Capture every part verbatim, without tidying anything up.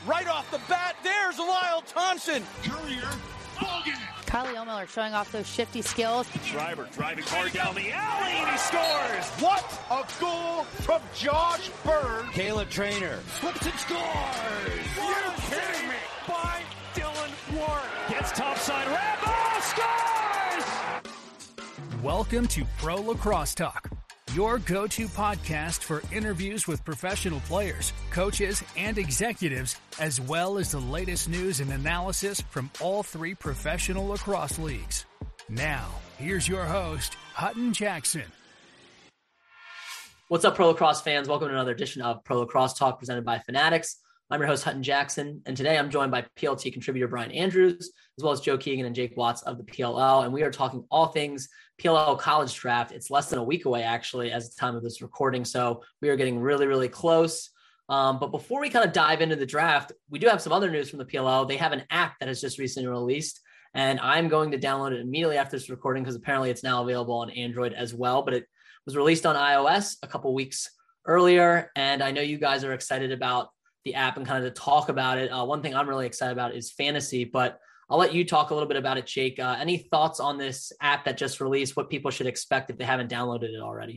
right off the bat. There's Lyle Thompson. Courier, Bogan. Kylie Ohlmiller showing off those shifty skills. Schreiber driving hard down the alley, and he scores. What a goal from Josh Bird. Caleb Trainer Flips and scores. You're kidding me. By Dylan Ward. Gets topside. Rambo scores! Welcome to Pro Lacrosse Talk, your go-to podcast for interviews with professional players, coaches, and executives, as well as the latest news and analysis from all three professional lacrosse leagues. Now, here's your host, Hutton Jackson. What's up, Pro Lacrosse fans? Welcome to another edition of Pro Lacrosse Talk presented by Fanatics. I'm your host, Hutton Jackson, and today I'm joined by P L T contributor Brian Andrews, as well as Joe Keegan and Jake Watts of the P L L, and we are talking all things P L L college draft. It's less than a week away, actually, as the time of this recording, so we are getting really, really close. Um, but before we kind of dive into the draft, we do have some other news from the P L L. They have an app that has just recently released, and I'm going to download it immediately after this recording because apparently it's now available on Android as well, but it was released on iOS a couple weeks earlier, and I know you guys are excited about the app and kind of to talk about it. Uh, one thing I'm really excited about is fantasy, but I'll let you talk a little bit about it, Jake. Uh, any thoughts on this app that just released, what people should expect if they haven't downloaded it already?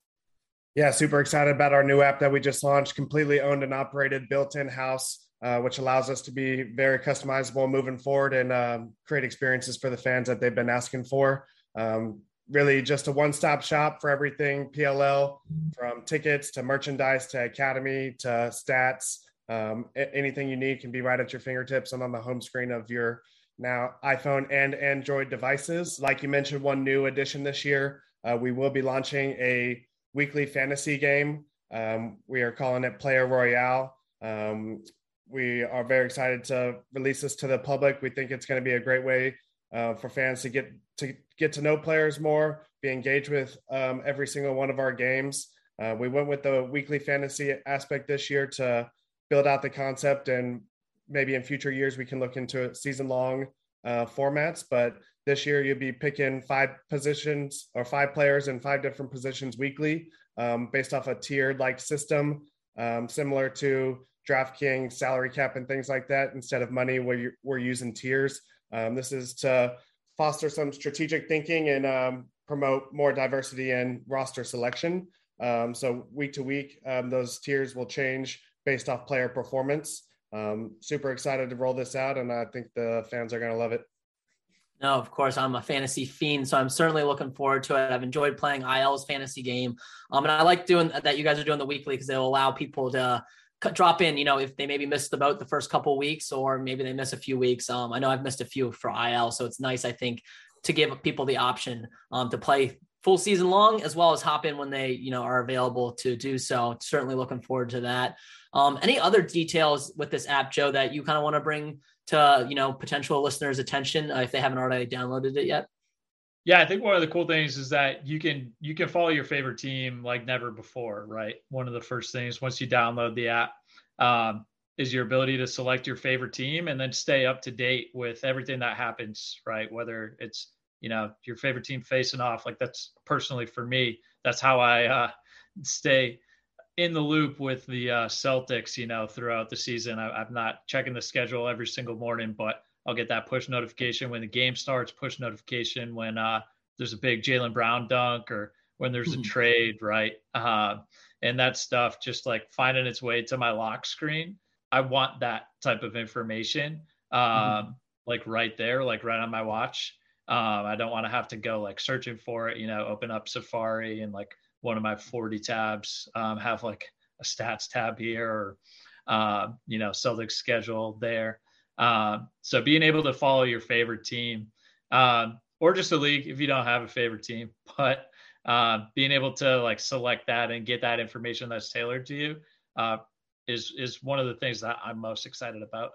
Yeah, super excited about our new app that we just launched, completely owned and operated, built in-house, uh, which allows us to be very customizable moving forward and um, create experiences for the fans that they've been asking for. Um, really just a one-stop shop for everything P L L, from tickets to merchandise to academy to stats. Um, anything you need can be right at your fingertips and on the home screen of your now iPhone and Android devices. Like you mentioned, one new addition this year, uh, we will be launching a weekly fantasy game. Um, we are calling it Player Royale. Um, we are very excited to release this to the public. We think it's going to be a great way uh, for fans to get to get to know players more, be engaged with um, every single one of our games. Uh, we went with the weekly fantasy aspect this year to build out the concept, and maybe in future years we can look into season-long uh, formats. But this year you'll be picking five positions or five players in five different positions weekly, um, based off a tiered-like system, um, similar to DraftKings, salary cap, and things like that. Instead of money, where you're, we're using tiers. Um, this is to foster some strategic thinking and um, promote more diversity in roster selection. Um, so week to week, um, those tiers will change based off player performance. Um, super excited to roll this out, and I think the fans are going to love it. No, of course, I'm a fantasy fiend, so I'm certainly looking forward to it. I've enjoyed playing I L's fantasy game, um, and I like doing that you guys are doing the weekly because they'll allow people to c- drop in, you know, if they maybe missed the boat the first couple of weeks or maybe they miss a few weeks. Um, I know I've missed a few for I L, so it's nice, I think, to give people the option um, to play full season long, as well as hop in when they, you know, are available to do so. Certainly looking forward to that. Um, any other details with this app, Joe, that you kind of want to bring to, you know, potential listeners' attention uh, if they haven't already downloaded it yet? Yeah, I think one of the cool things is that you can you can follow your favorite team like never before, right? One of the first things once you download the app um, is your ability to select your favorite team and then stay up to date with everything that happens, right? Whether it's, you know, your favorite team facing off, like that's personally for me, that's how I uh, stay in the loop with the uh, Celtics, you know, throughout the season. I, I'm not checking the schedule every single morning, but I'll get that push notification when the game starts, push notification when uh, there's a big Jaylen Brown dunk or when there's a trade, right? Uh, and that stuff just like finding its way to my lock screen. I want that type of information, um, mm-hmm. like right there, like right on my watch. Um, I don't want to have to go like searching for it, you know, open up Safari and like one of my forty tabs, um, have like a stats tab here or, uh, you know, Celtics schedule there. Um, so being able to follow your favorite team, um, or just a league if you don't have a favorite team, but uh, being able to like select that and get that information that's tailored to you uh, is, is one of the things that I'm most excited about.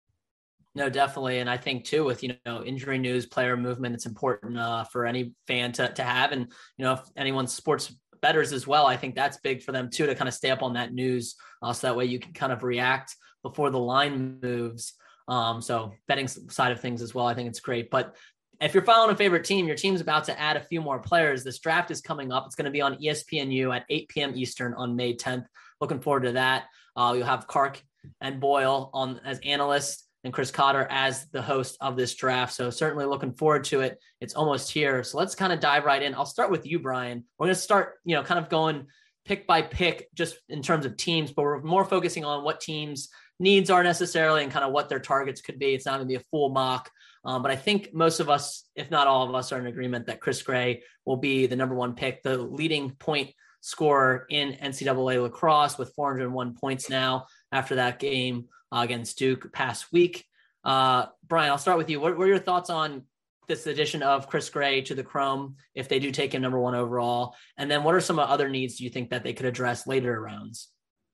No, definitely. And I think too, with, you know, injury news, player movement, it's important uh, for any fan to, to have. And, you know, if anyone's sports bettors as well, I think that's big for them too, to kind of stay up on that news. Uh, so that way you can kind of react before the line moves. Um, so betting side of things as well, I think it's great. But if you're following a favorite team, your team's about to add a few more players. This draft is coming up. It's going to be on E S P N U at eight p.m. Eastern on May tenth. Looking forward to that. Uh, you'll have Clark and Boyle on as analysts and Chris Cotter as the host of this draft. So certainly looking forward to it. It's almost here. So let's kind of dive right in. I'll start with you, Brian. We're going to start, you know, kind of going pick by pick just in terms of teams, but we're more focusing on what teams needs are necessarily and kind of what their targets could be. It's not going to be a full mock. Um, but I think most of us, if not all of us, are in agreement that Chris Gray will be the number one pick, the leading point scorer in N C double A lacrosse with four hundred one points now after that game uh, against Duke past week. Uh, Brian, I'll start with you. What, what are your thoughts on this addition of Chris Gray to the Chrome if they do take him number one overall? And then what are some other needs do you think that they could address later rounds?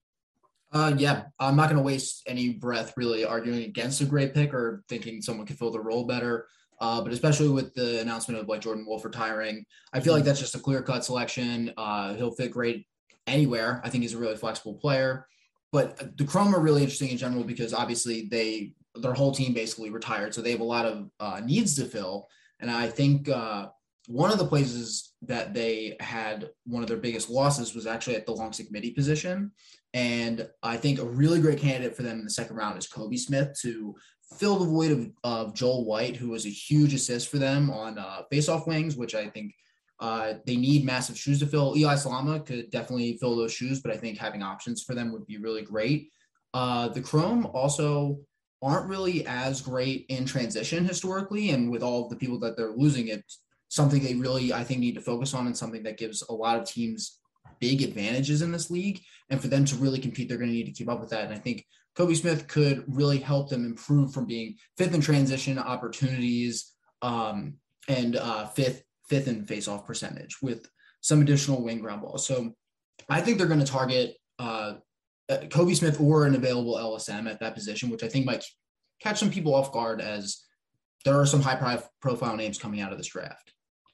Uh, yeah, I'm not going to waste any breath really arguing against a Gray pick or thinking someone could fill the role better. Uh, but especially with the announcement of like Jordan Wolf retiring, I feel like that's just a clear-cut selection. Uh, he'll fit great anywhere. I think he's a really flexible player. But the Chrome are really interesting in general because obviously they their whole team basically retired, so they have a lot of uh, needs to fill. And I think uh, one of the places that they had one of their biggest losses was actually at the long stick midi position. And I think a really great candidate for them in the second round is Kobe Smith to fill the void of, of Joel White, who was a huge assist for them on uh, face-off wings, which I think uh, they need massive shoes to fill. Eli Salama could definitely fill those shoes, but I think having options for them would be really great. Uh, the Chrome also aren't really as great in transition historically, and with all of the people that they're losing, it's something they really, I think, need to focus on and something that gives a lot of teams big advantages in this league. And for them to really compete, they're going to need to keep up with that. And I think Kobe Smith could really help them improve from being fifth in transition opportunities um, and uh, fifth fifth in face-off percentage with some additional wing ground balls. So I think they're going to target uh, Kobe Smith or an available L S M at that position, which I think might catch some people off guard as there are some high-profile names coming out of this draft.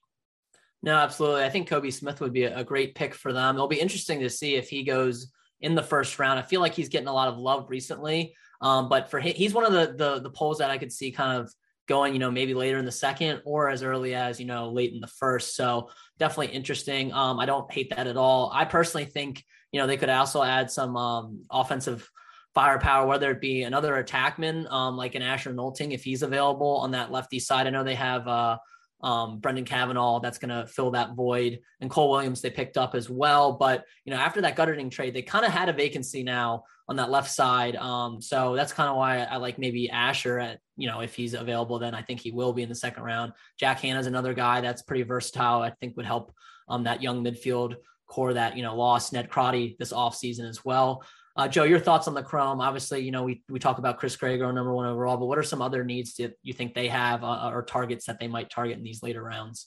No, absolutely. I think Kobe Smith would be a great pick for them. It'll be interesting to see if he goes in the first round. I feel like he's getting a lot of love recently, um, but for him, he's one of the, the the polls that I could see kind of going, you know, maybe later in the second or as early as, you know, late in the first. So definitely interesting. Um, I don't hate that at all. I personally think, you know, they could also add some um, offensive firepower, whether it be another attackman um, like an Asher Nolting, if he's available on that lefty side. I know they have uh, um, Brendan Cavanaugh that's going to fill that void, and Cole Williams they picked up as well. But, you know, after that Gutterding trade, they kind of had a vacancy now on that left side. Um, so that's kind of why I like maybe Asher at, you know, if he's available, then I think he will be in the second round. Jack Hanna's another guy that's pretty versatile. I think would help um, that young midfield core that, you know, lost Ned Crotty this offseason as well. Uh, Joe, your thoughts on the Chrome? Obviously, you know, we, we talk about Chris Gray going number one overall, but what are some other needs that you think they have uh, or targets that they might target in these later rounds?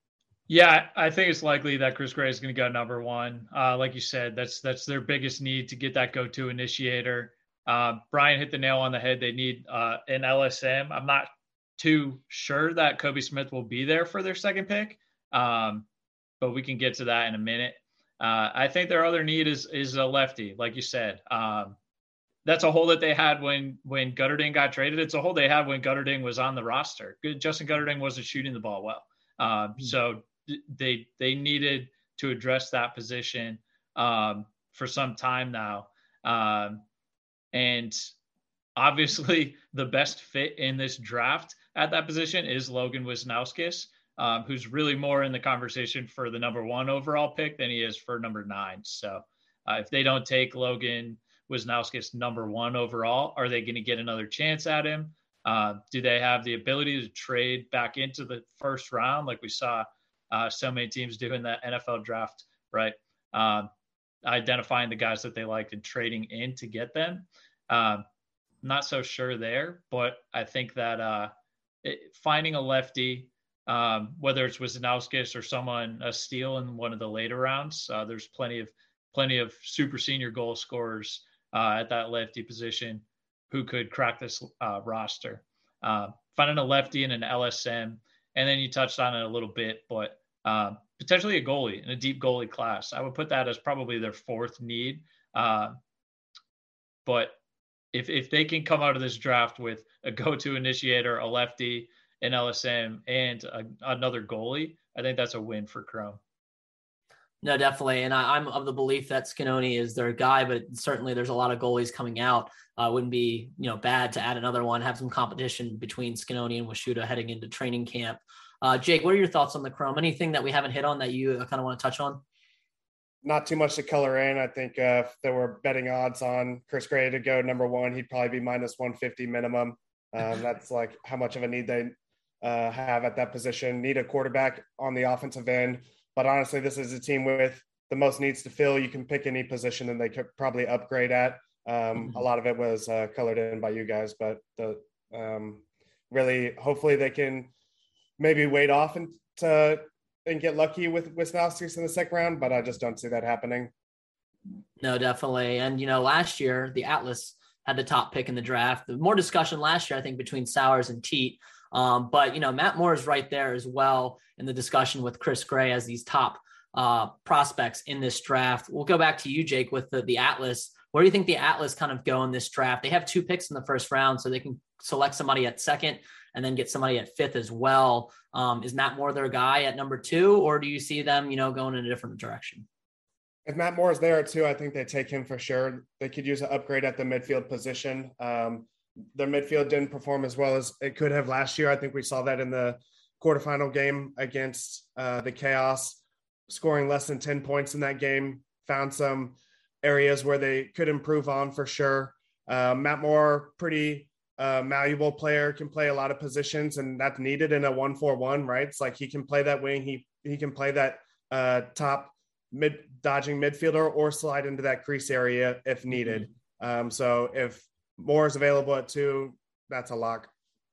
Yeah, I think it's likely that Chris Gray is going to go number one. Uh, like you said, that's that's their biggest need to get that go-to initiator. Uh, Brian hit the nail on the head. They need uh, an L S M. I'm not too sure that Kobe Smith will be there for their second pick, um, but we can get to that in a minute. Uh, I think their other need is is a lefty, like you said. Um, that's a hole that they had when when Gutterding got traded. It's a hole they had when Gutterding was on the roster. Good, Justin Gutterding wasn't shooting the ball well, um, mm-hmm. so they they needed to address that position um, for some time now. Um, and obviously, the best fit in this draft at that position is Logan Wisnauskas. Um, who's really more in the conversation for the number one overall pick than he is for number nine. So uh, if they don't take Logan Wisnauskas number one overall, are they going to get another chance at him? Uh, do they have the ability to trade back into the first round like we saw uh, so many teams do in that N F L draft, right? Um, identifying the guys that they liked and trading in to get them. Um, not so sure there, but I think that uh, it, finding a lefty, Um, whether it's Wisnauskas or someone, a steal in one of the later rounds. Uh, there's plenty of plenty of super senior goal scorers uh, at that lefty position who could crack this uh, roster. Uh, finding a lefty and an L S M, and then you touched on it a little bit, but uh, potentially a goalie in a deep goalie class. I would put that as probably their fourth need. Uh, but if if they can come out of this draft with a go-to initiator, a lefty, an L S M, and a, another goalie, I think that's a win for Chrome. No, definitely. And I, I'm of the belief that Scanoni is their guy, but certainly there's a lot of goalies coming out. Uh, wouldn't be, you know, bad to add another one, have some competition between Scanoni and Washuta heading into training camp. Uh, Jake, what are your thoughts on the Chrome? Anything that we haven't hit on that you kind of want to touch on? Not too much to color in. I think uh, if there were betting odds on Chris Gray to go number one, he'd probably be minus one fifty minimum. Um, that's like how much of a need they uh, have at that position. Need a quarterback on the offensive end. But honestly, this is a team with the most needs to fill. You can pick any position and they could probably upgrade at. Um, mm-hmm. A lot of it was uh, colored in by you guys, but the um, really, hopefully they can maybe wait off and to, and get lucky with Wisnauskas in the second round, but I just don't see that happening. No, definitely. And, you know, last year, the Atlas had the top pick in the draft. The more discussion last year, I think, between Sowers and Teat. Um, but, you know, Matt Moore is right there as well in the discussion with Chris Gray as these top uh, prospects in this draft. We'll go back to you, Jake, with the, the Atlas. Where do you think the Atlas kind of go in this draft? They have two picks in the first round, so they can select somebody at second and then get somebody at fifth as well. Um, is Matt Moore their guy at number two, or do you see them, you know, going in a different direction? If Matt Moore is there too, I think they take him for sure. They could use an upgrade at the midfield position. Um, their midfield didn't perform as well as it could have last year. I think we saw that in the quarterfinal game against uh, the Chaos, scoring less than ten points in that game. Found some areas where they could improve on for sure. Uh, Matt Moore, pretty uh, malleable player, can play a lot of positions, and that's needed in a one four one, right? It's like he can play that wing. He he can play that uh, top mid dodging midfielder or slide into that crease area if needed. Mm-hmm. Um, so if Moore is available at two, that's a lock.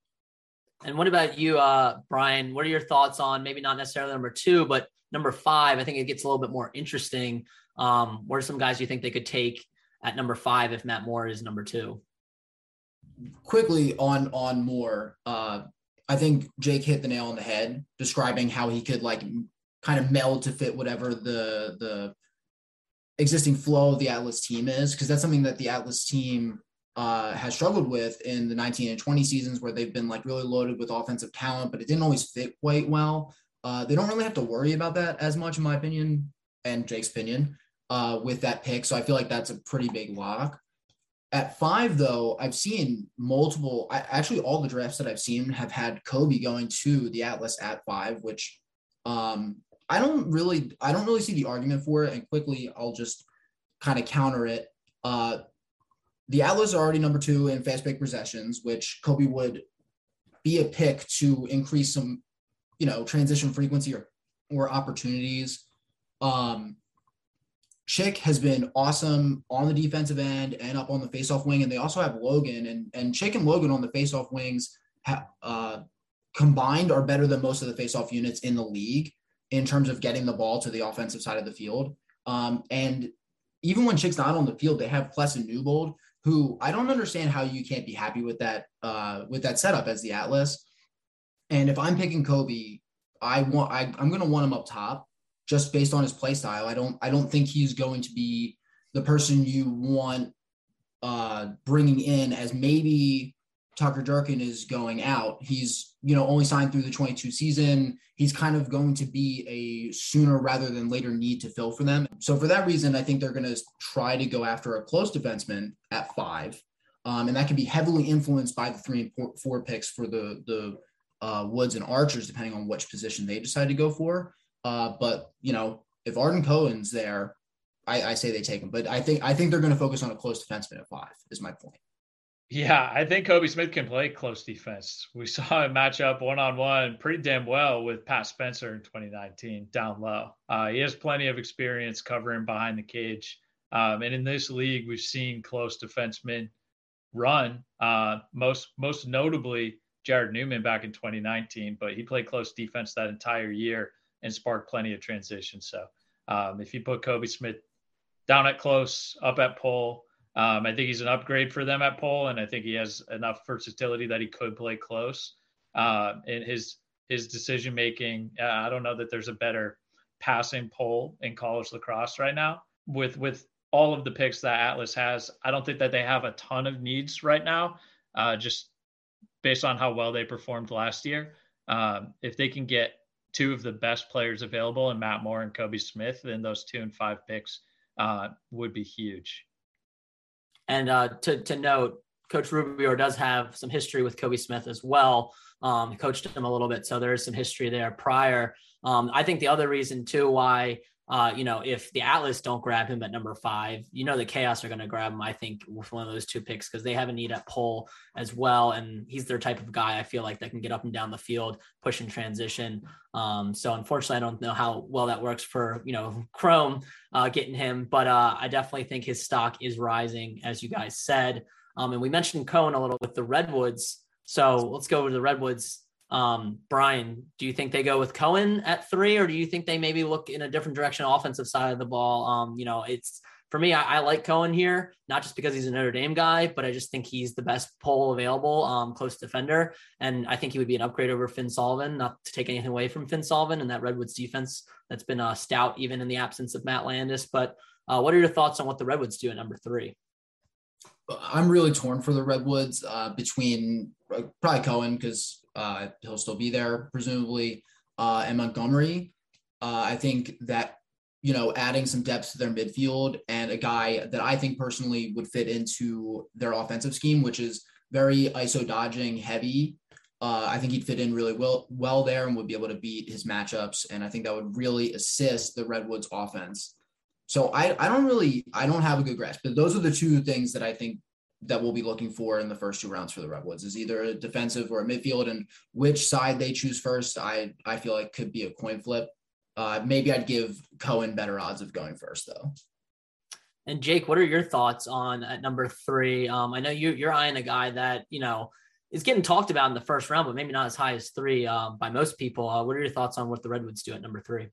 And what about you, uh, Brian? What are your thoughts on maybe not necessarily number two, but number five? I think it gets a little bit more interesting. Um, what are some guys you think they could take at number five if Matt Moore is number two? Quickly on on Moore, uh, I think Jake hit the nail on the head, describing how he could like kind of meld to fit whatever the the existing flow of the Atlas team is, because that's something that the Atlas team uh, has struggled with in the nineteen and twenty seasons, where they've been like really loaded with offensive talent, but it didn't always fit quite well. Uh, they don't really have to worry about that as much, in my opinion, and Jake's opinion, uh, with that pick. So I feel like that's a pretty big lock. At five, though, I've seen multiple, I, actually all the drafts that I've seen have had Kobe going to the Atlas at five, which um, I don't really, I don't really see the argument for it. And quickly, I'll just kind of counter it. Uh, the Atlas are already number two in fast break possessions, which Kobe would be a pick to increase some, you know, transition frequency or, or opportunities. Um, Chick has been awesome on the defensive end and up on the faceoff wing. And they also have Logan, and, and Chick and Logan on the faceoff wings ha, uh, combined are better than most of the faceoff units in the league in terms of getting the ball to the offensive side of the field. Um, and even when Chick's not on the field, they have Pless and Newbold, who I don't understand how you can't be happy with that, uh, with that setup as the Atlas. And if I'm picking Kobe, I want, I, I'm going to want him up top, just based on his play style. I don't, I don't think he's going to be the person you want uh, bringing in as maybe Tucker Durkin is going out. He's, you know, only signed through the twenty-two season. He's kind of going to be a sooner rather than later need to fill for them. So for that reason, I think they're going to try to go after a close defenseman at five. Um, and that can be heavily influenced by the three and four, four picks for the, the uh, Woods and Archers, depending on which position they decide to go for. Uh, but, you know, if Arden Cohen's there, I, I say they take him. But I think I think they're going to focus on a close defenseman at five, is my point. Yeah, I think Kobe Smith can play close defense. We saw him match up one-on-one pretty damn well with Pat Spencer in twenty nineteen down low. Uh, he has plenty of experience covering behind the cage. Um, and in this league, we've seen close defensemen run, uh, most most notably Jared Newman back in twenty nineteen, but he played close defense that entire year and sparked plenty of transition. So um, if you put Kobe Smith down at close, up at pole, Um, I think he's an upgrade for them at pole, and I think he has enough versatility that he could play close. Uh, and his his decision making, uh, I don't know that there's a better passing pole in college lacrosse right now. With with all of the picks that Atlas has, I don't think that they have a ton of needs right now, uh, just based on how well they performed last year. Um, if they can get two of the best players available in Matt Moore and Kobe Smith, then those two and five picks uh, would be huge. And uh, to, to note, Coach Rubio does have some history with Kobe Smith as well. Um, he coached him a little bit, so there is some history there prior. Um, I think the other reason too why, uh, you know, if the Atlas don't grab him at number five, you know, the Chaos are going to grab him, I think, with one of those two picks because they have a need at pole as well. And he's their type of guy, I feel like, that can get up and down the field, push and transition. Um, so unfortunately, I don't know how well that works for, you know, Chrome uh, getting him, but uh, I definitely think his stock is rising, as you guys said. Um, and we mentioned Cohen a little with the Redwoods. So let's go over to the Redwoods. Um, Brian, do you think they go with Cohen at three, or do you think they maybe look in a different direction, offensive side of the ball? Um, you know, it's for me, I, I like Cohen here, not just because he's a Notre Dame guy, but I just think he's the best pole available, um, close defender. And I think he would be an upgrade over Finn Sullivan, not to take anything away from Finn Sullivan and that Redwoods defense that's been uh, stout, even in the absence of Matt Landis. But uh, what are your thoughts on what the Redwoods do at number three? I'm really torn for the Redwoods uh, between uh, probably Cohen because uh, he'll still be there presumably, uh, and Montgomery. Uh, I think that, you know, adding some depth to their midfield and a guy that I think personally would fit into their offensive scheme, which is very I S O dodging heavy. Uh, I think he'd fit in really well, well there and would be able to beat his matchups. And I think that would really assist the Redwoods offense. So I, I don't really, I don't have a good grasp, but those are the two things that I think that we'll be looking for in the first two rounds for the Redwoods is either a defensive or a midfield, and which side they choose first, I, I feel like could be a coin flip. Uh, maybe I'd give Cohen better odds of going first though. And Jake, what are your thoughts on at number three? Um, I know you, you're eyeing a guy that, you know, is getting talked about in the first round, but maybe not as high as three um, by most people. Uh, what are your thoughts on what the Redwoods do at number three?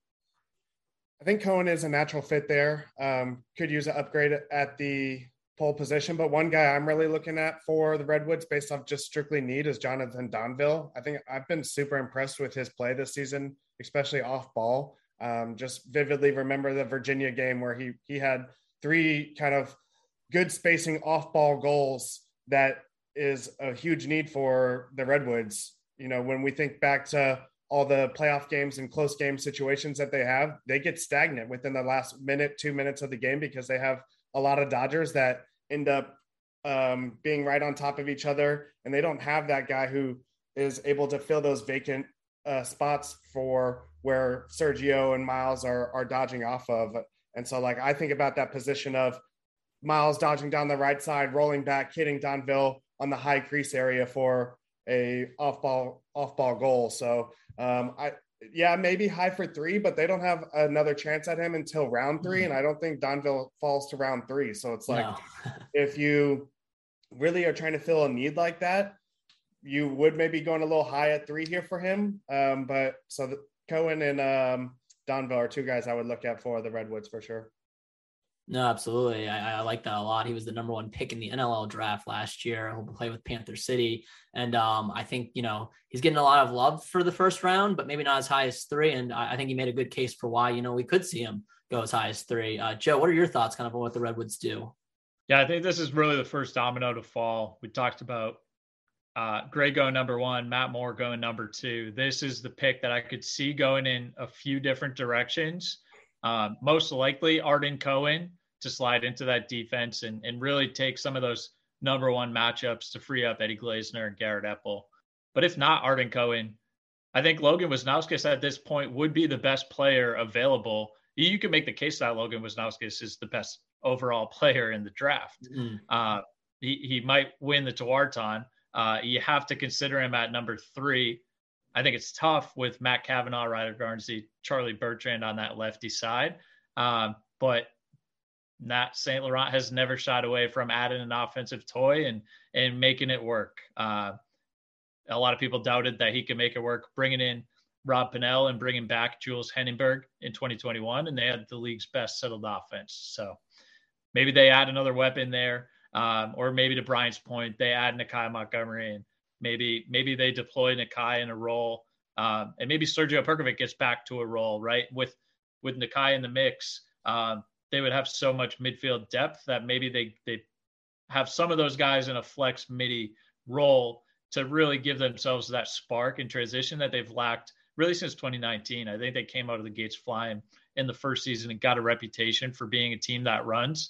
I think Cohen is a natural fit there. Um, could use an upgrade at the pole position, but one guy I'm really looking at for the Redwoods based off just strictly need is Jonathan Donville. I think I've been super impressed with his play this season, especially off ball. Um, just vividly remember the Virginia game where he he had three kind of good spacing off ball goals that is a huge need for the Redwoods. You know, when we think back to all the playoff games and close game situations that they have, they get stagnant within the last minute, two minutes of the game because they have a lot of Dodgers that end up um, being right on top of each other. And they don't have that guy who is able to fill those vacant uh, spots for where Sergio and Miles are, are dodging off of. And so like, I think about that position of Miles dodging down the right side, rolling back, hitting Donville on the high crease area for a off ball, off ball goal. So um, I, yeah, maybe high for three, but they don't have another chance at him until round three. And I don't think Donville falls to round three. So it's like, no. If you really are trying to fill a need like that, you would maybe going a little high at three here for him. Um, but so the, Cohen and um, Donville are two guys I would look at for the Redwoods for sure. No, absolutely. I, I like that a lot. He was the number one pick in the N L L draft last year. He'll play with Panther City. And um, I think, you know, he's getting a lot of love for the first round, but maybe not as high as three. And I, I think he made a good case for why, you know, we could see him go as high as three. Uh, Joe, what are your thoughts kind of on what the Redwoods do? Yeah, I think this is really the first domino to fall. We talked about uh, Gray going number one, Matt Moore going number two. This is the pick that I could see going in a few different directions. Um, most likely Arden Cohen to slide into that defense and, and really take some of those number one matchups to free up Eddie Glazner and Garrett Epple. But if not Arden Cohen, I think Logan Wisnauskas at this point would be the best player available. You can make the case that Logan Wisnauskas is the best overall player in the draft. Mm-hmm. Uh, he, he might win the Tewaaraton. Uh, you have to consider him at number three. I think it's tough with Matt Kavanaugh, Ryder Garnsey, Charlie Bertrand on that lefty side. Um, but Nat Saint Laurent has never shied away from adding an offensive toy and and making it work. Uh, a lot of people doubted that he could make it work, bringing in Rob Pennell and bringing back Jules Heningberg in twenty twenty-one, and they had the league's best settled offense. So maybe they add another weapon there, um, or maybe to Brian's point, they add Nakai Montgomery, and maybe maybe they deploy Nakai in a role, um, and maybe Sergio Perkovic gets back to a role, right? With with Nakai in the mix, um, they would have so much midfield depth that maybe they they have some of those guys in a flex midi role to really give themselves that spark and transition that they've lacked really since twenty nineteen. I think they came out of the gates flying in the first season and got a reputation for being a team that runs.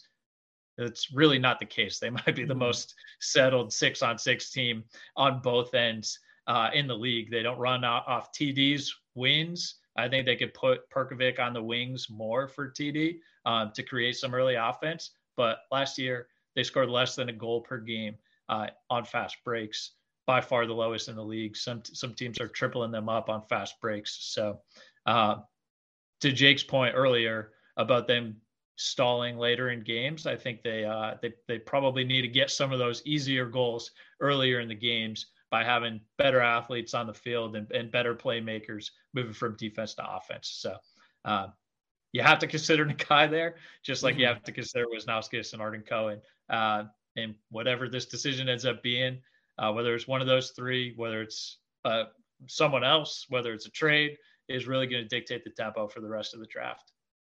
It's really not the case. They might be the most settled six on six team on both ends uh, in the league. They don't run off T Ds, wins. I think they could put Perkovic on the wings more for T D um, to create some early offense. But last year, they scored less than a goal per game uh, on fast breaks, by far the lowest in the league. Some some teams are tripling them up on fast breaks. So uh, to Jake's point earlier about them stalling later in games, I think they uh, they they probably need to get some of those easier goals earlier in the games by having better athletes on the field and, and better playmakers moving from defense to offense. So uh, you have to consider Nakai there, just like mm-hmm. you have to consider Wisnauskas and Arden Cohen. Uh, and whatever this decision ends up being, uh, whether it's one of those three, whether it's uh, someone else, whether it's a trade, is really going to dictate the tempo for the rest of the draft.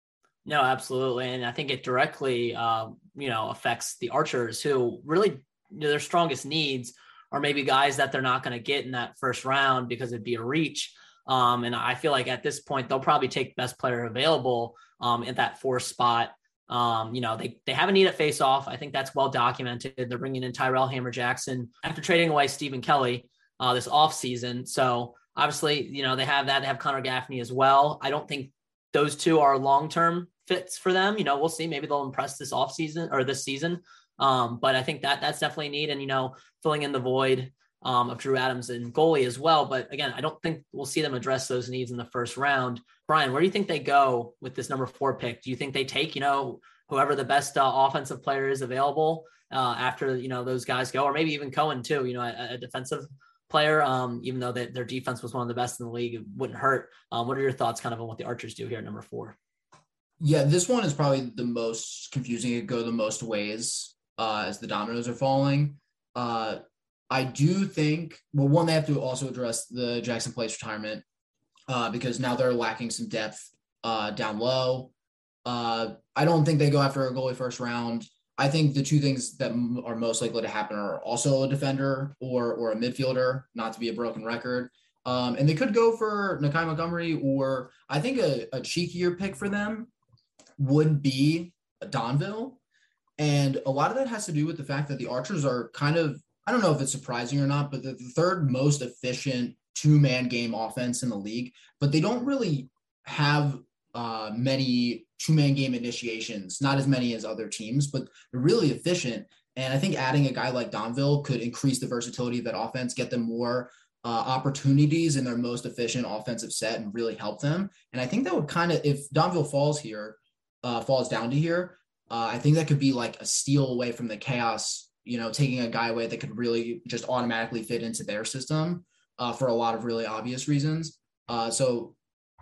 No, absolutely. And I think it directly, um, you know, affects the Archers, who really, you know, their strongest needs are maybe guys that they're not going to get in that first round because it'd be a reach. Um, and I feel like at this point, they'll probably take best player available um, at that fourth spot. Um, you know, they, they have a need at face-off. I think that's well documented. They're bringing in Tyrell Hammer-Jackson after trading away Stephen Kelly uh, this offseason. So obviously, you know, they have that. They have Connor Gaffney as well. I don't think those two are long-term fits for them. You know, we'll see. Maybe they'll impress this offseason or this season. Um, but I think that that's definitely a need, and, you know, filling in the void um, of Drew Adams and goalie as well. But again, I don't think we'll see them address those needs in the first round. Brian, where do you think they go with this number four pick? Do you think they take, you know, whoever the best uh, offensive player is available uh, after, you know, those guys go, or maybe even Cohen too, you know, a, a defensive player, um, even though they, their defense was one of the best in the league, it wouldn't hurt. Um, what are your thoughts kind of on what the Archers do here at number four? Yeah, this one is probably the most confusing. It go the most ways uh, as the dominoes are falling. Uh, I do think, well, one, they have to also address the Jackson Place retirement uh, because now they're lacking some depth uh, down low. Uh, I don't think they go after a goalie first round. I think the two things that m- are most likely to happen are also a defender or or a midfielder, not to be a broken record. Um, and they could go for Nakai Montgomery, or I think a, a cheekier pick for them would be Donville. And a lot of that has to do with the fact that the Archers are kind of, I don't know if it's surprising or not, but they're the third most efficient two-man game offense in the league, but they don't really have uh, many two-man game initiations, not as many as other teams, but they're really efficient. And I think adding a guy like Donville could increase the versatility of that offense, get them more uh, opportunities in their most efficient offensive set and really help them. And I think that would kind of, if Donville falls here, uh, falls down to here, uh, I think that could be like a steal away from the chaos, you know, taking a guy away that could really just automatically fit into their system uh, for a lot of really obvious reasons. Uh, so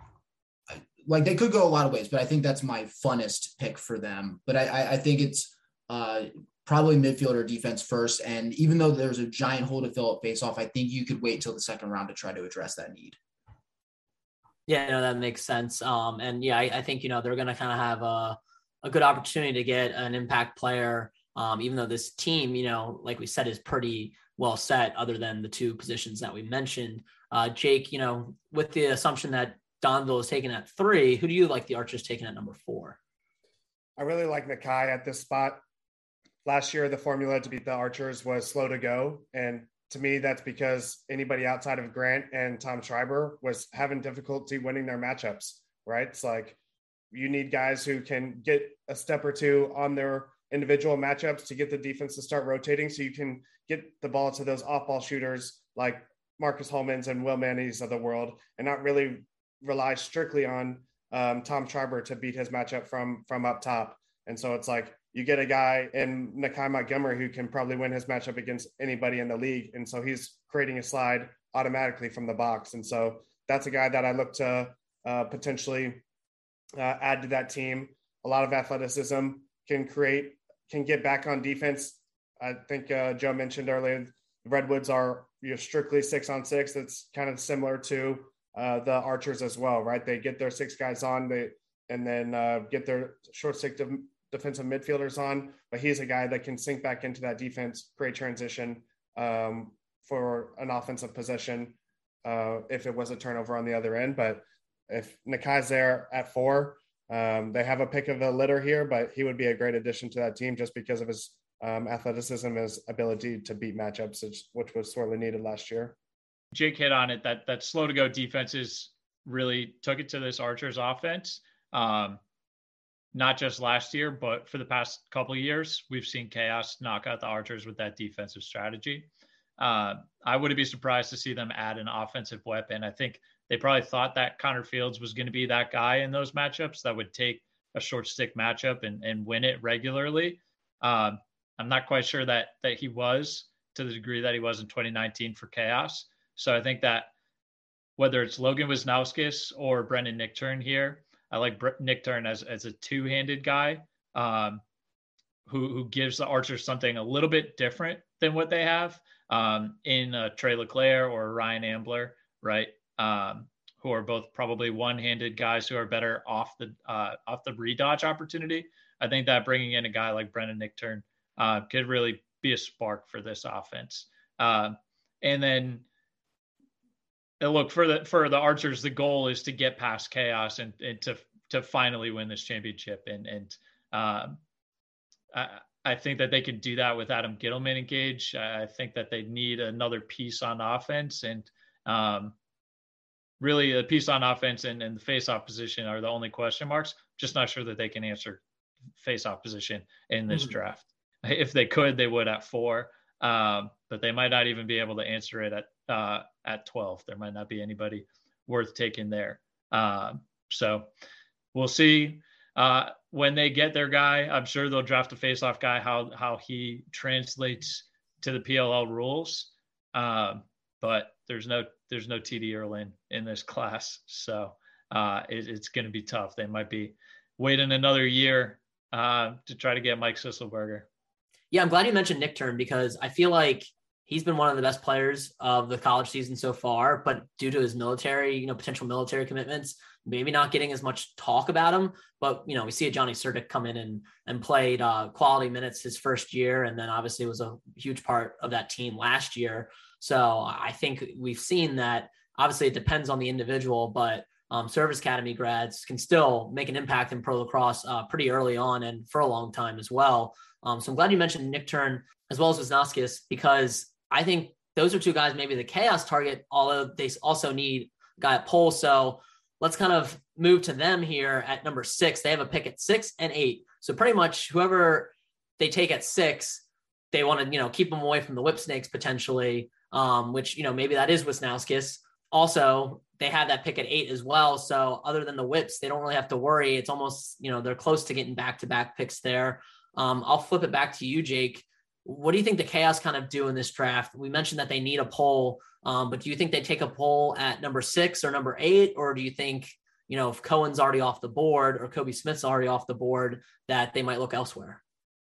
like they could go a lot of ways, but I think that's my funnest pick for them. But I, I, I think it's uh, probably midfield or defense first. And even though there's a giant hole to fill at face-off, I think you could wait till the second round to try to address that need. Yeah, no, that makes sense. Um, and yeah, I, I think, you know, they're going to kind of have a, a good opportunity to get an impact player, um, even though this team, you know, like we said, is pretty well set other than the two positions that we mentioned. Uh, Jake, you know, with the assumption that Donville is taken at three, who do you like the Archers taking at number four? I really like Nakai at this spot. Last year, the formula to beat the Archers was slow to go. And to me, that's because anybody outside of Grant and Tom Schreiber was having difficulty winning their matchups, right? It's like you need guys who can get a step or two on their individual matchups to get the defense to start rotating so you can get the ball to those off-ball shooters like Marcus Holmans and Will Manny's of the world, and not really rely strictly on um, Tom Schreiber to beat his matchup from from up top. And so it's like you get a guy in Nakai Montgomery who can probably win his matchup against anybody in the league. And so he's creating a slide automatically from the box. And so that's a guy that I look to uh, potentially uh, add to that team. A lot of athleticism, can create, can get back on defense. I think uh, Joe mentioned earlier, the Redwoods are you know, strictly six on six. That's kind of similar to uh, the Archers as well, right? They get their six guys on, they and then uh, get their short stick de- defensive midfielders on. But he's a guy that can sink back into that defense, create transition um, for an offensive possession. uh, if it was a turnover on the other end. But if Nakai's there at four, um, they have a pick of the litter here, but he would be a great addition to that team just because of his um, athleticism and his ability to beat matchups, which, which was sorely needed last year. Jake hit on it, that that slow to go defenses really took it to this Archers offense. Um, not just last year, but for the past couple of years, we've seen Chaos knock out the Archers with that defensive strategy. Uh, I wouldn't be surprised to see them add an offensive weapon. I think they probably thought that Connor Fields was going to be that guy in those matchups that would take a short stick matchup and, and win it regularly. Um, I'm not quite sure that that he was to the degree that he was in twenty nineteen for Chaos. So I think that whether it's Logan Wisnauskas or Brendan Nichtern here, I like Nichtern as, as a two-handed guy um, who, who gives the Archers something a little bit different than what they have um, in uh, Trey LeClaire or Ryan Ambler, right? Um, who are both probably one-handed guys who are better off the uh, off the redodge opportunity. I think that bringing in a guy like Brendan Nichtern uh, could really be a spark for this offense. Uh, and then look, for the for the Archers, the goal is to get past Chaos and, and to to finally win this championship. And and um, I, I think that they could do that with Adam Gittleman engaged. I think that they need another piece on offense, and um, really a piece on offense and, and the face-off position are the only question marks. Just not sure that they can answer face-off position in this mm-hmm. draft. If they could, they would at four, um, but they might not even be able to answer it at uh, at twelve. There might not be anybody worth taking there. Um, so we'll see uh, when they get their guy. I'm sure they'll draft a face-off guy, how how he translates to the P L L rules. Um, but there's no there's no T D Erlin in this class, so uh, it, it's going to be tough. They might be waiting another year uh, to try to get Mike Sisselberger. Yeah, I'm glad you mentioned Nichtern because I feel like he's been one of the best players of the college season so far, but due to his military, you know, potential military commitments, maybe not getting as much talk about him. But, you know, we see a Johnny Surdick come in and, and played uh, quality minutes his first year. And then obviously was a huge part of that team last year. So I think we've seen that. Obviously it depends on the individual, but um, Service Academy grads can still make an impact in pro lacrosse uh, pretty early on and for a long time as well. Um, so I'm glad you mentioned Nichtern as well as Wisnauskas, because I think those are two guys, maybe the Chaos target, although they also need a guy at pole. So let's kind of move to them here at number six. They have a pick at six and eight. So pretty much whoever they take at six, they want to, you know, keep them away from the whip snakes potentially, um, which, you know, maybe that is Wisnauskas. Also, they have that pick at eight as well. So other than the whips, they don't really have to worry. It's almost, you know, they're close to getting back-to-back picks there. Um, I'll flip it back to you, Jake. What do you think the Chaos kind of do in this draft? We mentioned that they need a poll, um, but do you think they take a poll at number six or number eight? Or do you think, you know, if Cohen's already off the board or Kobe Smith's already off the board, that they might look elsewhere?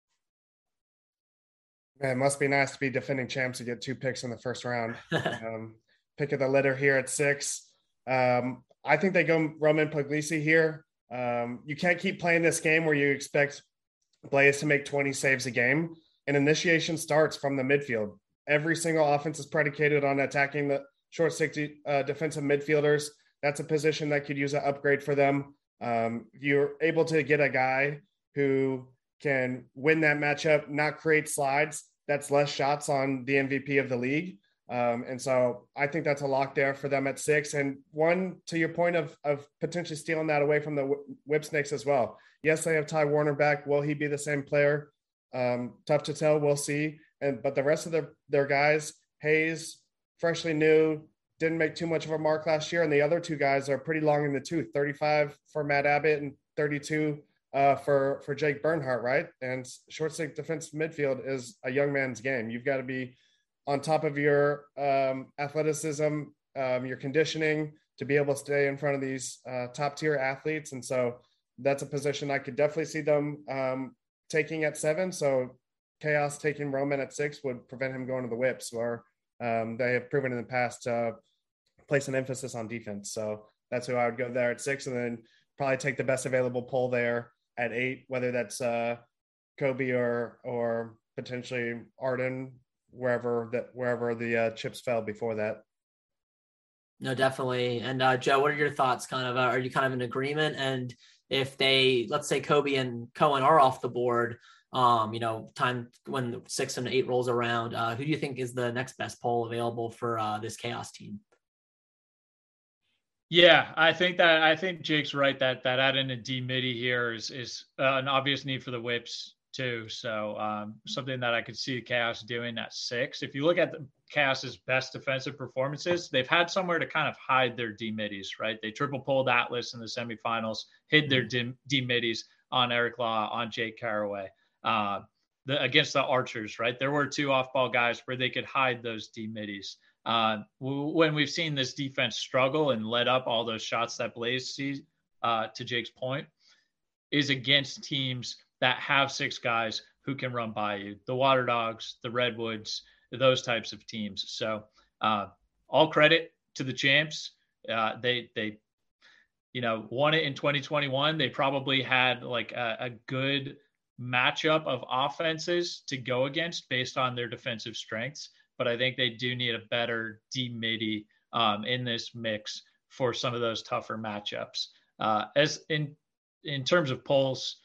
Man, it must be nice to be defending champs to get two picks in the first round. um, pick of the litter here at six. Um, I think they go Roman Puglisi here. Um, you can't keep playing this game where you expect Blaze to make twenty saves a game. And initiation starts from the midfield. Every single offense is predicated on attacking the short stick uh, defensive midfielders. That's a position that could use an upgrade for them. Um, you're able to get a guy who can win that matchup, not create slides. That's less shots on the M V P of the league. Um, and so I think that's a lock there for them at six. And one, to your point of, of potentially stealing that away from the Whip Snakes as well. Yes, they have Ty Warner back. Will he be the same player? Um, tough to tell. We'll see. And but the rest of their their guys, Hayes, freshly new, didn't make too much of a mark last year, and the other two guys are pretty long in the tooth. thirty-five for Matt Abbott and thirty-two uh, for for Jake Bernhardt, right? And short stick defensive midfield is a young man's game. You've got to be on top of your um, athleticism, um, your conditioning to be able to stay in front of these uh, top tier athletes, and so that's a position I could definitely see them um, taking at seven. So Chaos taking Roman at six would prevent him going to the whips, or um, they have proven in the past to place an emphasis on defense. So that's who I would go there at six, and then probably take the best available pull there at eight, whether that's uh, Kobe or or potentially Arden, wherever that wherever the uh, chips fell before that. No, definitely. And uh, Joe, what are your thoughts? Kind of, uh, are you kind of in agreement? And if they, let's say Kobe and Cohen are off the board, um, you know, time when six and eight rolls around, uh, who do you think is the next best poll available for uh, this Chaos team? Yeah, I think that I think Jake's right that that adding a D midi here is is uh, an obvious need for the whips too. So um, something that I could see Chaos doing at six. If you look at the Chaos's best defensive performances, they've had somewhere to kind of hide their D midis, right? They triple pulled Atlas in the semifinals, hid their D, D midis on Eric Law, on Jake Caraway. Uh, the, against the Archers, right? There were two off-ball guys where they could hide those D midis. Uh, when we've seen this defense struggle and let up all those shots that Blaze sees, uh, to Jake's point, is against teams that have six guys who can run by you. The Water Dogs, the Redwoods, those types of teams. So uh, all credit to the champs. Uh, they, they, you know, won it in twenty twenty-one. They probably had like a, a good matchup of offenses to go against based on their defensive strengths. But I think they do need a better D midi um, in this mix for some of those tougher matchups. Uh, as in, in terms of polls,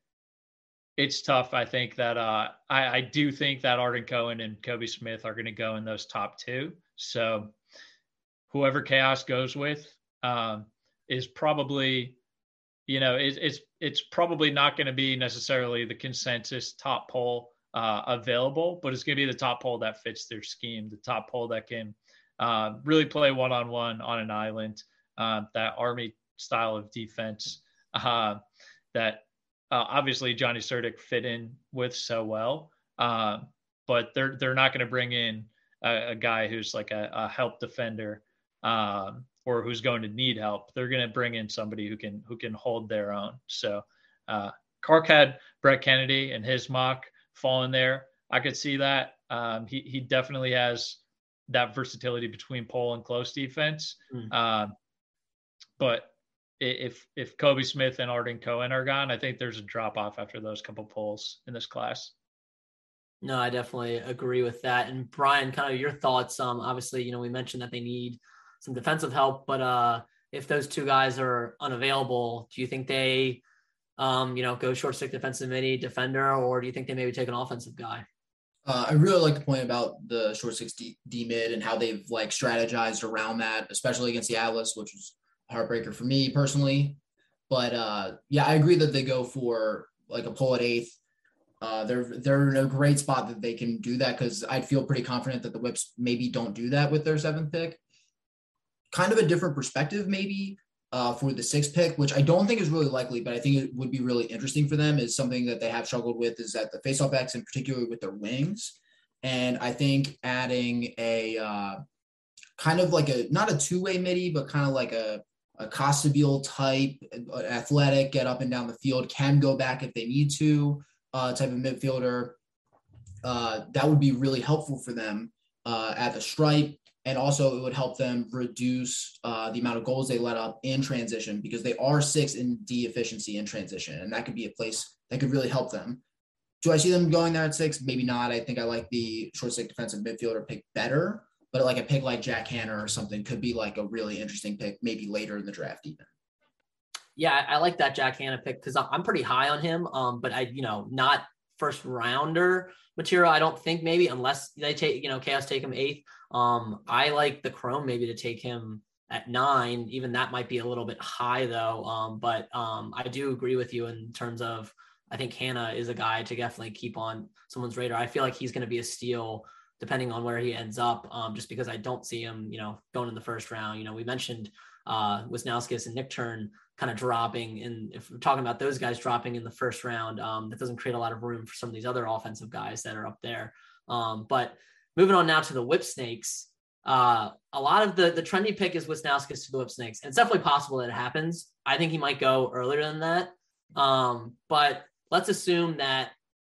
it's tough. I think that uh, I, I do think that Arden Cohen and Kobe Smith are going to go in those top two. So whoever Chaos goes with um, is probably, you know, it, it's it's probably not going to be necessarily the consensus top poll uh, available, but it's going to be the top poll that fits their scheme, the top poll that can uh, really play one-on-one on an island, uh, that Army style of defense uh, that uh, obviously Johnny Surdick fit in with so well, uh, but they're they're not going to bring in a, a guy who's like a, a help defender um, or who's going to need help. They're going to bring in somebody who can who can hold their own. So uh, Kark had Brett Kennedy and his mock fall in there. I could see that. Um, he he definitely has that versatility between pole and close defense. Mm. Um, but if if Kobe Smith and Arden Cohen are gone, I think there's a drop off after those couple polls in this class. No, I definitely agree with that. And Brian, kind of your thoughts. Um, obviously, you know, we mentioned that they need some defensive help, but uh, if those two guys are unavailable, do you think they, um, you know, go short stick defensive midi defender, or do you think they maybe take an offensive guy? Uh, I really like the point about the short six D, D mid and how they've like strategized around that, especially against the Atlas, which was a heartbreaker for me personally. But uh, yeah, I agree that they go for like a pull at eighth. Uh, they're they're in a great spot that they can do that, because I'd feel pretty confident that the Whips maybe don't do that with their seventh pick. Kind of a different perspective maybe uh, for the sixth pick, which I don't think is really likely, but I think it would be really interesting for them, is something that they have struggled with, is that the faceoff backs, and particularly with their wings. And I think adding a uh, kind of like a, not a two-way midi, but kind of like a, a Costabile type, athletic, get up and down the field, can go back if they need to, uh, type of midfielder. Uh, that would be really helpful for them uh, at the stripe. And also it would help them reduce uh, the amount of goals they let up in transition, because they are six in D efficiency in transition. And that could be a place that could really help them. Do I see them going there at six? Maybe not. I think I like the short stick defensive midfielder pick better, but like a pick like Jack Hanna or something could be like a really interesting pick, maybe later in the draft even. Yeah, I like that Jack Hanna pick, because I'm pretty high on him. Um, but I, you know, not first rounder material, I don't think, maybe, unless they take, you know, Chaos take him eighth. Um, I like the Chrome maybe to take him at nine. Even that might be a little bit high though. Um, but um, I do agree with you in terms of, I think Hanna is a guy to definitely keep on someone's radar. I feel like he's going to be a steal depending on where he ends up, um, just because I don't see him, you know, going in the first round. You know, we mentioned uh, Wisnauskas and Nick Turn kind of dropping, and if we're talking about those guys dropping in the first round, um, that doesn't create a lot of room for some of these other offensive guys that are up there. Um, but moving on now to the Whip Snakes, uh, a lot of the, the trendy pick is Wisnauskas to the Whip Snakes. And it's definitely possible that it happens. I think he might go earlier than that. Um, but let's assume that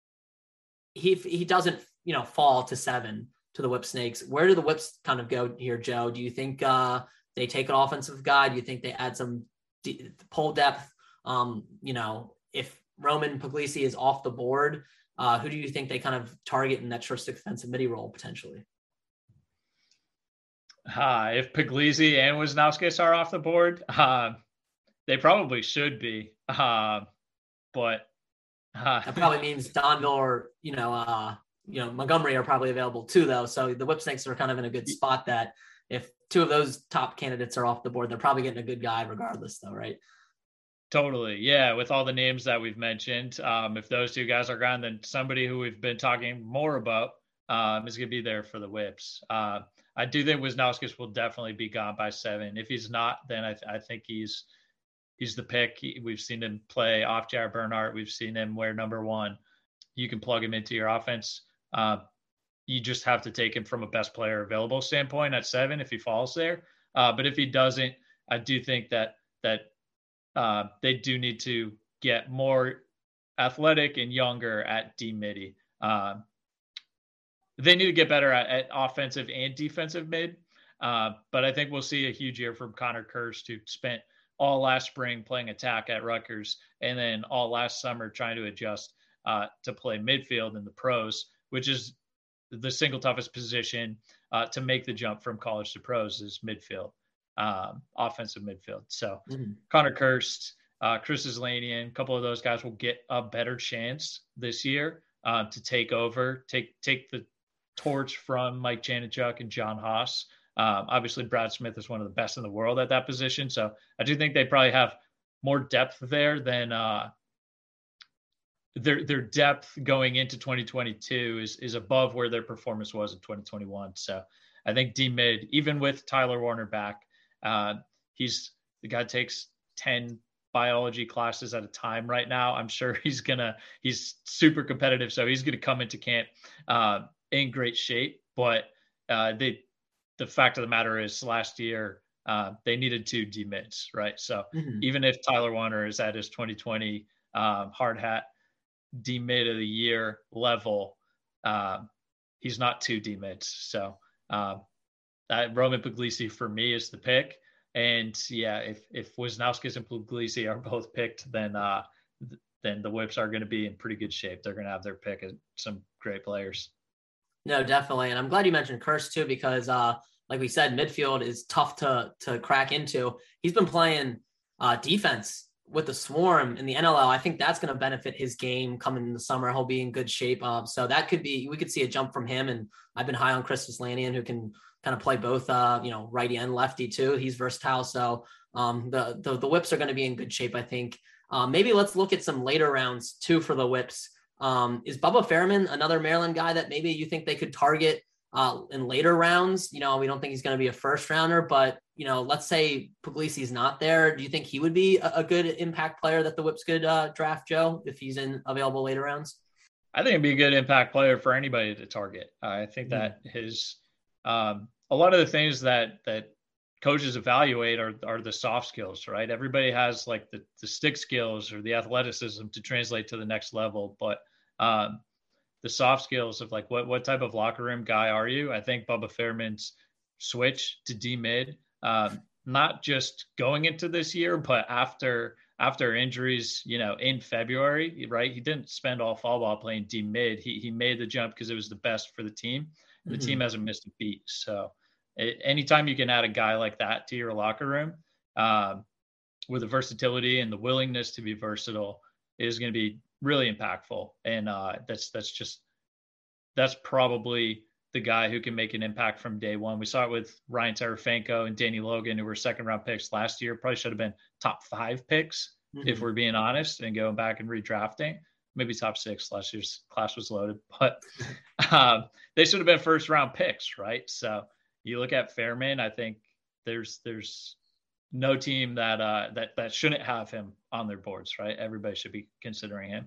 he, he doesn't, you know, fall to seven to the Whip Snakes. Where do the Whips kind of go here, Joe? Do you think uh, they take an offensive guy? Do you think they add some d- pole depth? Um, you know, if Roman Puglisi is off the board, Uh, who do you think they kind of target in that short stick defensive midi role potentially? Uh, if Puglisi and Wisnauskas are off the board, uh, they probably should be. Uh, but uh, that probably means Donville or, you know, uh, you know, Montgomery are probably available too, though. So the Whipsnakes are kind of in a good spot that if two of those top candidates are off the board, they're probably getting a good guy regardless, though, right? Totally. Yeah. With all the names that we've mentioned, um, if those two guys are gone, then somebody who we've been talking more about um, is going to be there for the Whips. Uh, I do think Wisnauskas will definitely be gone by seven. If he's not, then I, th- I think he's he's the pick. He, we've seen him play off Jared Bernhardt. We've seen him wear number one. You can plug him into your offense. Uh, you just have to take him from a best player available standpoint at seven if he falls there. Uh, but if he doesn't, I do think that that uh, they do need to get more athletic and younger at D-midi. Uh, they need to get better at, at offensive and defensive mid. Uh, but I think we'll see a huge year from Connor Kirst, who spent all last spring playing attack at Rutgers and then all last summer trying to adjust uh, to play midfield in the pros, which is the single toughest position uh, to make the jump from college to pros is midfield, um, offensive midfield. So mm-hmm. Connor Kirst, uh, Chris Islanian, a couple of those guys will get a better chance this year uh, to take over, take take the torch from Mike Janichuk and John Haas. Um, obviously, Brad Smith is one of the best in the world at that position. So I do think they probably have more depth there than uh, their their depth going into twenty twenty-two is is above where their performance was in twenty twenty-one. So I think D-mid, even with Tyler Warner back, uh, he's the guy takes ten biology classes at a time right now. I'm sure he's gonna he's super competitive, so he's gonna come into camp uh, in great shape. But uh, they. The fact of the matter is last year uh, they needed two D-mids, right? So mm-hmm. even if Tyler Warner is at his twenty twenty um, hard hat D-mid of the year level, um, he's not two D-mids. So um, that Roman Puglisi for me is the pick. And yeah, if if Wisnauskas and Puglisi are both picked, then uh, th- then the Whips are going to be in pretty good shape. They're going to have their pick of some great players. No, definitely. And I'm glad you mentioned Kirst too, because uh, like we said, midfield is tough to to crack into. He's been playing uh, defense with the Swarm in the N L L. I think that's going to benefit his game coming in the summer. He'll be in good shape. Um, so that could be, we could see a jump from him. And I've been high on Chris Islanian, who can kind of play both, uh, you know, righty and lefty too. He's versatile. So um, the, the, the Whips are going to be in good shape, I think. Uh, maybe let's look at some later rounds too for the Whips. Um, is Bubba Fairman another Maryland guy that maybe you think they could target uh, in later rounds? You know, we don't think he's going to be a first rounder, but, you know, let's say Puglisi's not there. Do you think he would be a, a good impact player that the Whips could uh, draft, Joe, if he's in available later rounds? I think it'd be a good impact player for anybody to target. Uh, I think that his, um, a lot of the things that, that coaches evaluate are, are the soft skills, right? Everybody has like the, the stick skills or the athleticism to translate to the next level, but Um, the soft skills of like, what, what type of locker room guy are you? I think Bubba Fairman's switch to D-mid, um, not just going into this year, but after, after injuries, you know, in February, right? He didn't spend all fall ball playing D-mid. He, he made the jump because it was the best for the team. The mm-hmm. team hasn't missed a beat. So it, anytime you can add a guy like that to your locker room, um, with the versatility and the willingness to be versatile is going to be really impactful. And uh, that's, that's just, that's probably the guy who can make an impact from day one. We saw it with Ryan Terefenko and Danny Logan, who were second round picks last year. Probably should have been top five picks mm-hmm. if we're being honest and going back and redrafting, maybe top six. Last year's class was loaded, but um, they should have been first round picks. Right. So you look at Fairman, I think there's, there's, no team that uh, that that shouldn't have him on their boards, right? Everybody should be considering him.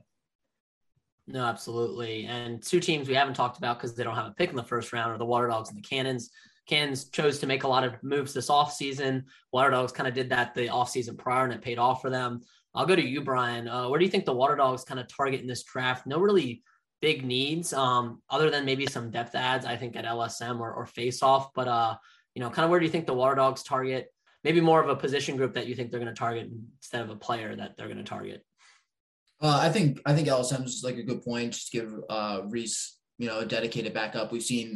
No, absolutely. And two teams we haven't talked about because they don't have a pick in the first round are the Water Dogs and the Cannons. Cannons chose to make a lot of moves this offseason. Water Dogs kind of did that the offseason prior, and it paid off for them. I'll go to you, Brian. Uh, where do you think the Water Dogs kind of target in this draft? No really big needs, um, other than maybe some depth adds, I think, at L S M or, or face-off. But, uh, you know, kind of where do you think the Water Dogs target? Maybe more of a position group that you think they're going to target instead of a player that they're going to target. Uh, I think I think L S M is like a good point. Just give uh, Reese, you know, a dedicated backup. We've seen,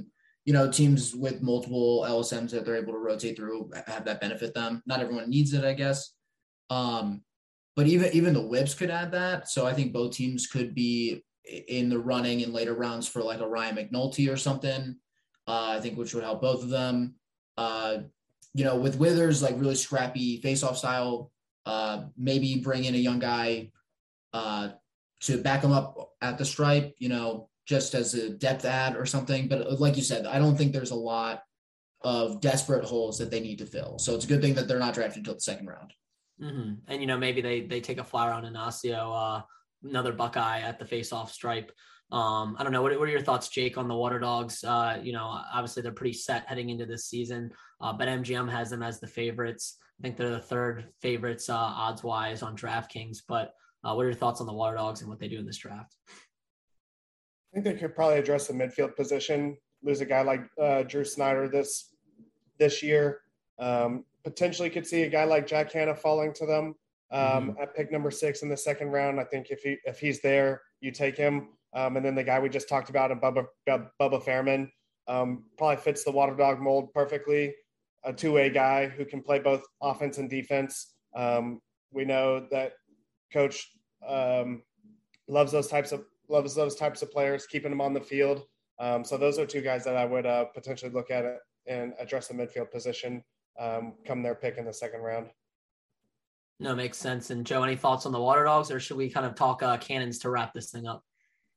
you know, teams with multiple L S Ms that they're able to rotate through have that benefit them. Not everyone needs it, I guess. Um, but even, even the Whips could add that. So I think both teams could be in the running in later rounds for like a Ryan McNulty or something. Uh, I think which would help both of them. Uh, you know, with Withers, like really scrappy face-off style, uh, maybe bring in a young guy uh, to back him up at the stripe, you know, just as a depth add or something. But like you said, I don't think there's a lot of desperate holes that they need to fill. So it's a good thing that they're not drafted until the second round. Mm-hmm. And, you know, maybe they they take a flyer on Ignacio, uh, another Buckeye at the face-off stripe. Um, I don't know. What, what are your thoughts, Jake, on the Water Dogs? Uh, you know, obviously they're pretty set heading into this season, uh, but M G M has them as the favorites. I think they're the third favorites uh, odds-wise on DraftKings. But uh, what are your thoughts on the Water Dogs and what they do in this draft? I think they could probably address the midfield position, lose a guy like uh, Drew Snyder this this year. Um, potentially could see a guy like Jack Hanna falling to them um, mm-hmm. at pick number six in the second round. I think if he if he's there, you take him. Um, and then the guy we just talked about, and Bubba, Bubba Fairman, um, probably fits the Water Dog mold perfectly. A two-way guy who can play both offense and defense. Um, we know that Coach um, loves those types of loves those types of players, keeping them on the field. Um, so those are two guys that I would uh, potentially look at it and address the midfield position um, come their pick in the second round. No, makes sense. And Joe, any thoughts on the Water Dogs, or should we kind of talk uh, Cannons to wrap this thing up?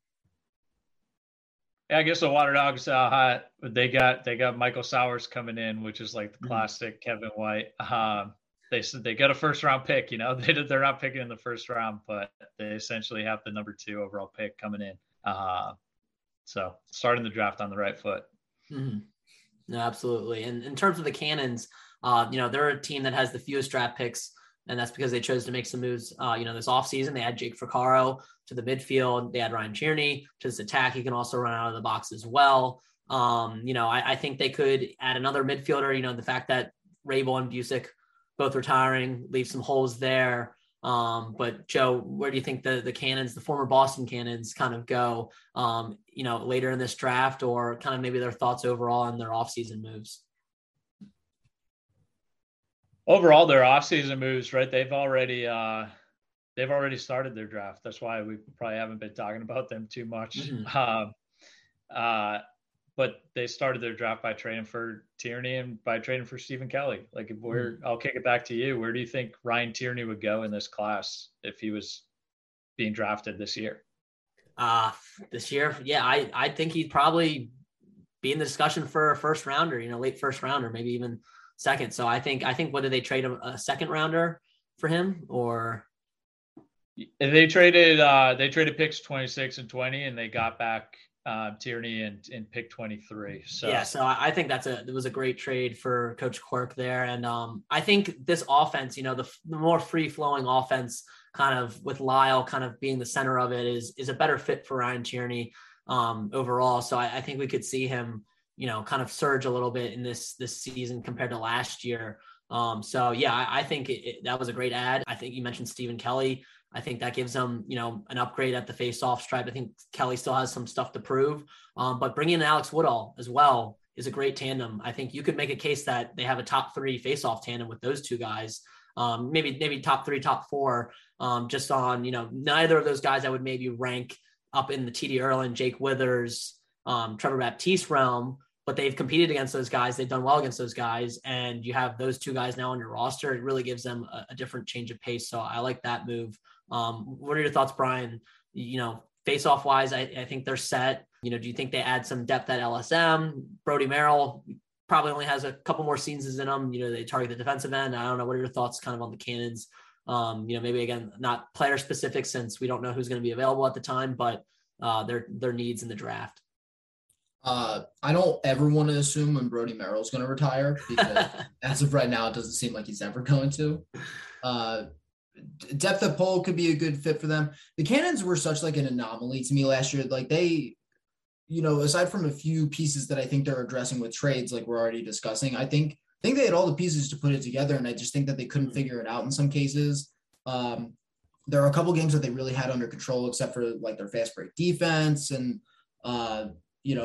Yeah, I guess the Water Dogs, uh, they got they got Michael Sowers coming in, which is like the classic mm-hmm. Kevin White. Um, they said they got a first round pick. You know, they they're not picking in the first round, but they essentially have the number two overall pick coming in. Uh, so starting the draft on the right foot. Mm-hmm. No, absolutely. And in terms of the Cannons, uh, you know, they're a team that has the fewest draft picks. And that's because they chose to make some moves, uh, you know, this offseason. They had Jake Fracaro to the midfield. They had Ryan Tierney to this attack. He can also run out of the box as well. Um, you know, I, I think they could add another midfielder. You know, the fact that Rabel and Busick both retiring, leave some holes there. Um, but Joe, where do you think the the Cannons, the former Boston Cannons, kind of go, um, you know, later in this draft, or kind of maybe their thoughts overall on their offseason moves? Overall, their offseason moves, right? They've already uh, they've already started their draft. That's why we probably haven't been talking about them too much. Mm-hmm. Um, uh, but they started their draft by trading for Tierney and by trading for Stephen Kelly. Like, if we're, mm-hmm. I'll kick it back to you. Where do you think Ryan Tierney would go in this class if he was being drafted this year? Uh, this year, yeah, I I think he'd probably be in the discussion for a first rounder. You know, late first rounder, maybe even second. So I think, I think, what did they trade him, a second rounder for him, or? They traded, uh, they traded picks twenty-six and twenty, and they got back uh, Tierney and, and pick twenty-three. So yeah, so I think that's a, it was a great trade for Coach Quirk there. And um, I think this offense, you know, the, the more free flowing offense kind of with Lyle kind of being the center of it is, is a better fit for Ryan Tierney um, overall. So I, I think we could see him, you know, kind of surge a little bit in this, this season compared to last year. Um, so yeah, I, I think it, it, that was a great ad. I think you mentioned Stephen Kelly. I think that gives them, you know, an upgrade at the face-off stripe. I think Kelly still has some stuff to prove, um, but bringing in Alex Woodall as well is a great tandem. I think you could make a case that they have a top three face-off tandem with those two guys. Um, maybe, maybe top three, top four, um, just on, you know, neither of those guys I would maybe rank up in the T D Erlin, Jake Withers, um, Trevor Baptiste realm, but they've competed against those guys. They've done well against those guys. And you have those two guys now on your roster. It really gives them a, a different change of pace. So I like that move. Um, what are your thoughts, Brian? You know, face-off wise, I, I think they're set. You know, do you think they add some depth at L S M? Brody Merrill probably only has a couple more seasons in them. You know, they target the defensive end. I don't know. What are your thoughts kind of on the Cannons? Um, you know, maybe again, not player specific since we don't know who's going to be available at the time, but uh, their, their needs in the draft. Uh, I don't ever want to assume when Brody Merrill is going to retire, because as of right now, it doesn't seem like he's ever going to. Uh, depth of poll could be a good fit for them. The Cannons were such like an anomaly to me last year. Like they, you know, aside from a few pieces that I think they're addressing with trades, like we're already discussing, I think, I think they had all the pieces to put it together. And I just think that they couldn't figure it out in some cases. Um, there are a couple games that they really had under control, except for like their fast break defense and, uh, you know,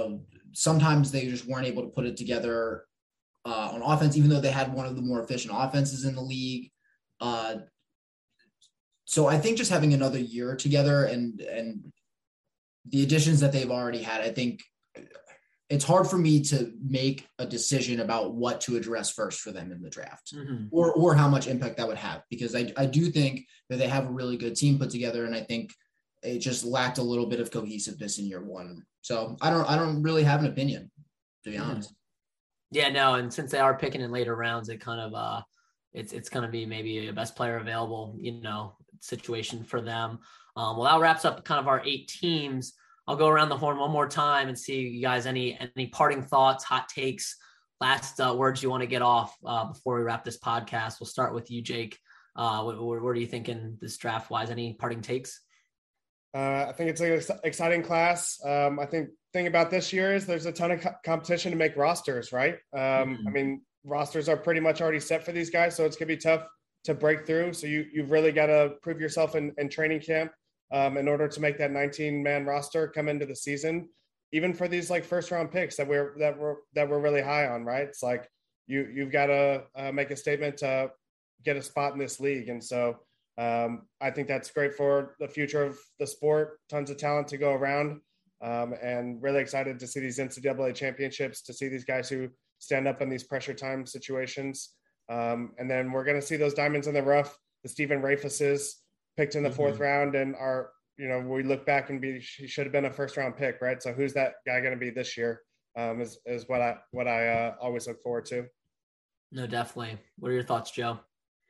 sometimes they just weren't able to put it together uh, on offense, even though they had one of the more efficient offenses in the league. Uh, so I think just having another year together and and the additions that they've already had, I think it's hard for me to make a decision about what to address first for them in the draft mm-hmm. or or how much impact that would have, because I, I do think that they have a really good team put together, and I think it just lacked a little bit of cohesiveness in year one. So I don't I don't really have an opinion, to be honest. Yeah, no, and since they are picking in later rounds, it kind of uh it's it's going to be maybe a best player available, you know, situation for them. Um, well, that wraps up kind of our eight teams. I'll go around the horn one more time and see you guys any any parting thoughts, hot takes, last uh, words you want to get off uh, before we wrap this podcast. We'll start with you, Jake. Uh, what, what are you thinking this draft wise? Any parting takes? Uh, I think it's an ex- exciting class. Um, I think thing about this year is there's a ton of co- competition to make rosters, right? Um, mm-hmm. I mean, rosters are pretty much already set for these guys, so it's going to be tough to break through. So you, you've really got to prove yourself in, in training camp um, in order to make that nineteen-man roster come into the season, even for these like first-round picks that we're that we're that we're really high on, right? It's like you you've got to uh, make a statement to get a spot in this league, and so. Um, I think that's great for the future of the sport. Tons of talent to go around, um, and really excited to see these N C double A championships, to see these guys who stand up in these pressure time situations. Um, and then we're going to see those diamonds in the rough, the Stephen Rafises picked in the mm-hmm. fourth round, and are, you know, we look back and be, he should have been a first round pick, right? So who's that guy going to be this year? Um, is, is what I, what I uh, always look forward to. No, definitely. What are your thoughts, Joe?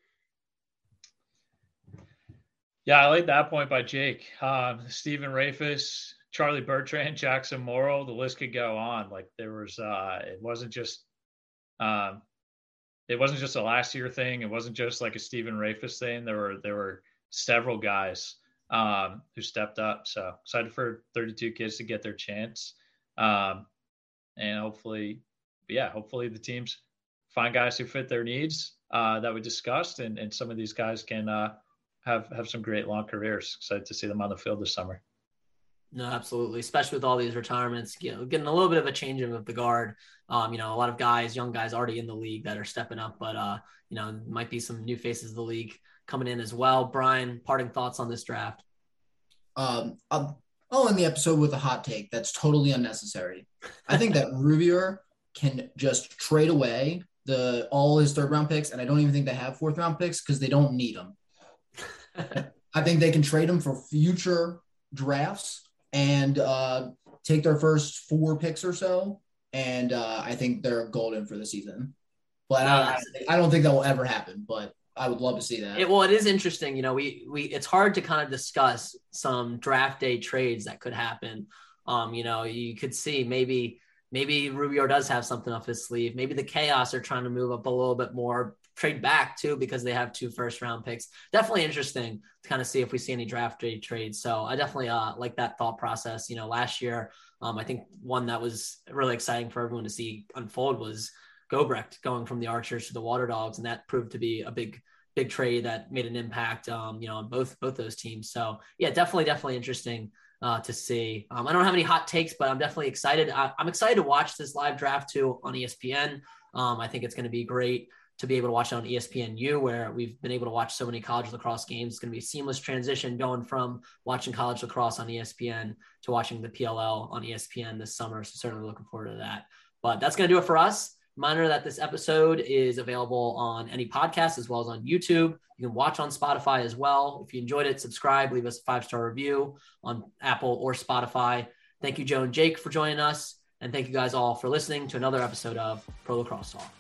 Yeah, I like that point by Jake. Um, Stephen Rafis, Charlie Bertrand, Jackson Morrill, the list could go on. Like there was, uh, it wasn't just, um, it wasn't just a last year thing. It wasn't just like a Stephen Rafis thing. There were there were several guys um, who stepped up. So excited for thirty-two kids to get their chance, um, and hopefully, yeah, hopefully the teams find guys who fit their needs uh, that we discussed, and and some of these guys can. Uh, have have some great long careers. Excited to see them on the field this summer. No, absolutely. Especially with all these retirements, you know, getting a little bit of a changing of the guard. Um, you know, a lot of guys, young guys already in the league that are stepping up, but uh, you know, might be some new faces of the league coming in as well. Brian, parting thoughts on this draft? Um, I'll, I'll end the episode with a hot take that's totally unnecessary. I think that Ruvier can just trade away the all his third round picks, and I don't even think they have fourth round picks because they don't need them. I think they can trade them for future drafts and uh, take their first four picks or so. And uh, I think they're golden for the season. But I, I don't think that will ever happen, but I would love to see that. It, well, it is interesting. You know, we, we, it's hard to kind of discuss some draft day trades that could happen. Um, you know, you could see maybe, maybe Rubio does have something up his sleeve. Maybe the Chaos are trying to move up a little bit more, trade back too, because they have two first round picks. Definitely interesting to kind of see if we see any draft day trades. So I definitely uh, like that thought process. You know, last year, um, I think one that was really exciting for everyone to see unfold was Gobrecht going from the Archers to the Water Dogs. And that proved to be a big, big trade that made an impact, um, you know, on both, both those teams. So yeah, definitely, definitely interesting uh, to see. Um, I don't have any hot takes, but I'm definitely excited. I, I'm excited to watch this live draft too on E S P N. Um, I think it's going to be great to be able to watch it on E S P N U, where we've been able to watch so many college lacrosse games. It's going to be a seamless transition going from watching college lacrosse on E S P N to watching the P L L on E S P N this summer. So certainly looking forward to that. But that's going to do it for us. Reminder that this episode is available on any podcast as well as on YouTube. You can watch on Spotify as well. If you enjoyed it, subscribe, leave us a five-star review on Apple or Spotify. Thank you, Joe and Jake, for joining us. And thank you guys all for listening to another episode of Pro Lacrosse Talk.